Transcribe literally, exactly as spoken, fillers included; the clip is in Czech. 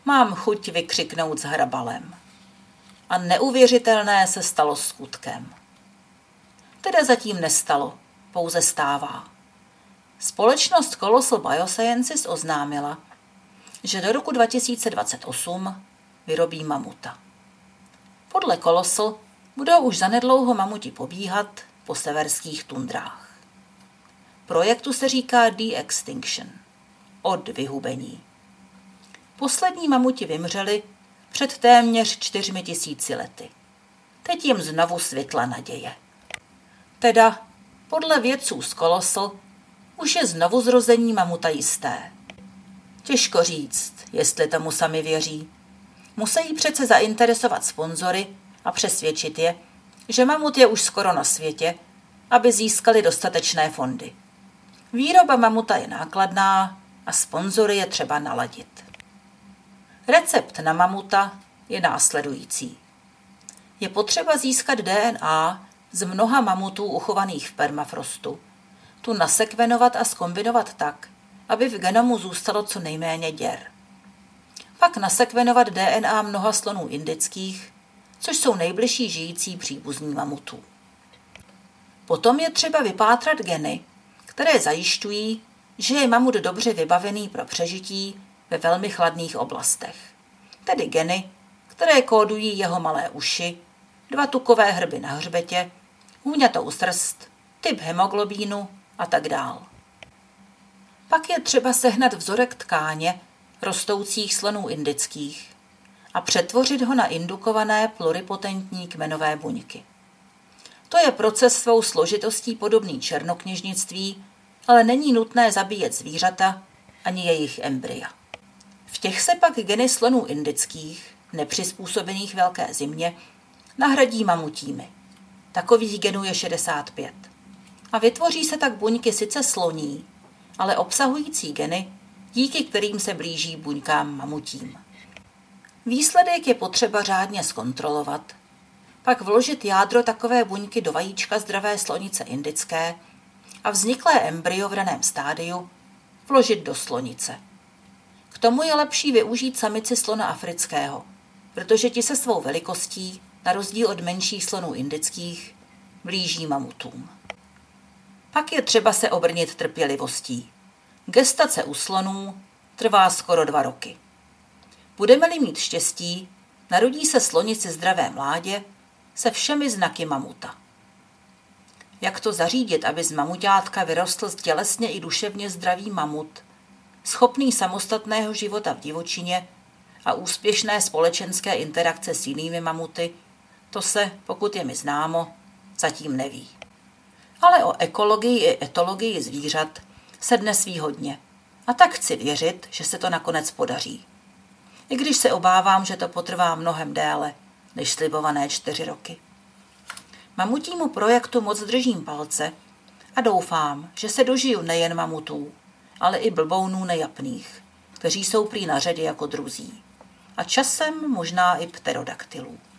Mám chuť vykřiknout s hrabalem. A neuvěřitelné se stalo skutkem. Teda zatím nestalo, pouze stává. Společnost Colossal Biosciences oznámila, že do roku dva tisíce dvacet osm vyrobí mamuta. Podle Colossal budou už zanedlouho mamuti pobíhat po severských tundrách. Projektu se říká de-extinction, od vyhubení. Poslední mamuti vymřeli před téměř čtyřmi tisíci lety. Teď jim znovu svitla naděje. Teda, podle vědců z Colossal, už je znovu zrození mamuta jisté. Těžko říct, jestli tomu sami věří. Musí přece zainteresovat sponzory a přesvědčit je, že mamut je už skoro na světě, aby získali dostatečné fondy. Výroba mamuta je nákladná a sponzory je třeba naladit. Recept na mamuta je následující. Je potřeba získat D N A z mnoha mamutů uchovaných v permafrostu, tu nasekvenovat a zkombinovat tak, aby v genomu zůstalo co nejméně děr. Pak nasekvenovat D N A mnoha slonů indických, což jsou nejbližší žijící příbuzní mamutů. Potom je třeba vypátrat geny, které zajišťují, že je mamut dobře vybavený pro přežití ve velmi chladných oblastech. Tedy geny, které kódují jeho malé uši, dva tukové hrby na hřbetě, hůňatou srst, typ hemoglobínu a tak dál. Pak je třeba sehnat vzorek tkáně rostoucích slonů indických a přetvořit ho na indukované pluripotentní kmenové buňky. To je proces svou složitostí podobný černokněžnictví, ale není nutné zabíjet zvířata ani jejich embrya. V těch se pak geny slonů indických, nepřizpůsobených velké zimě, nahradí mamutími. Takových genů je šedesát pět. A vytvoří se tak buňky sice sloní, ale obsahující geny, díky kterým se blíží buňkám mamutím. Výsledek je potřeba řádně zkontrolovat, pak vložit jádro takové buňky do vajíčka zdravé slonice indické a vzniklé embryo v raném stádiu vložit do slonice. K tomu je lepší využít samici slona afrického, protože ti se svou velikostí, na rozdíl od menších slonů indických, blíží mamutům. Pak je třeba se obrnit trpělivostí. Gestace u slonů trvá skoro dva roky. Budeme-li mít štěstí, narodí se slonici zdravé mládě se všemi znaky mamuta. Jak to zařídit, aby z mamuťátka vyrostl tělesně i duševně zdravý mamut, schopný samostatného života v divočině a úspěšné společenské interakce s jinými mamuty, to se, pokud je mi známo, zatím neví. Ale o ekologii i etologii zvířat se dnes ví hodně a tak chci věřit, že se to nakonec podaří. I když se obávám, že to potrvá mnohem déle než slibované čtyři roky. Mamutímu projektu moc držím palce a doufám, že se dožiju nejen mamutů, ale i blbounů nejapných, kteří jsou prý na řadě jako druzí. A časem možná i pterodaktylů.